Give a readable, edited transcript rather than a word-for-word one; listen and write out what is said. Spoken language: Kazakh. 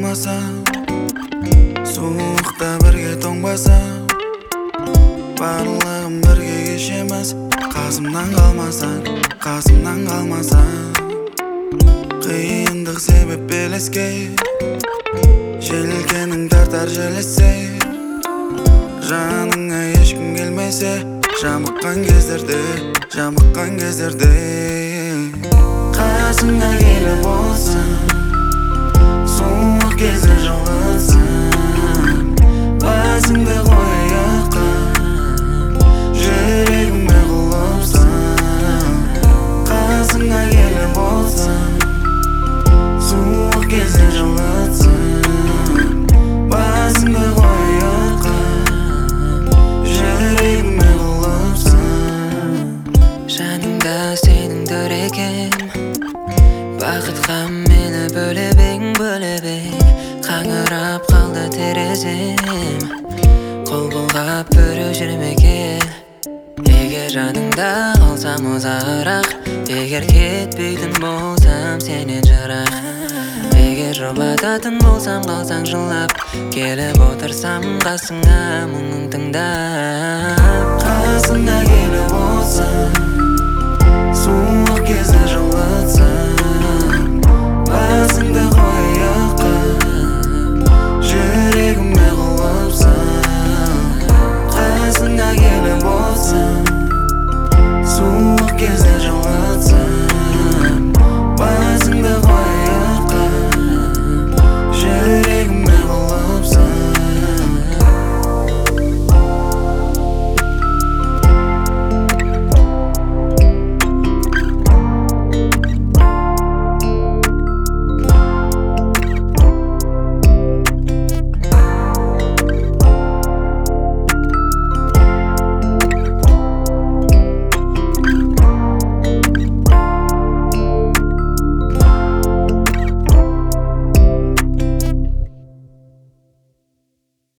қалмаса, суықта бірге тоңбаса, барлығын бірге кешеміз. Қасымнан қалмаса, қиындық себеп белеске, желкенің тартар желесе, жаныңа ешкім келмесе, жамыққан кездерде қасыңа келіп болсын, суық кезде жылытсын, басыңды қойыққа, жүрегіме құлыпсың. Қасыңа келіп болсын, суық кезде жылытсын, басыңды қойыққа, жүрегіме құлыпсың. Жаныңда сенің дөрекем, бақытқа мені бөлеп ең. Қаңырап қалды терезем, қол бұлғап бүріп жүрмеген. Егер жаныңда қалсам ұзағырақ, егер кетпейтін болсам сенен жырақ, егер жұбататын болсам қалсаң жылап, келіп отырсам қасыңа мұңын тыңдап. Қасыңа келіп болсын, суық кезде жылытсын, басыңды қойып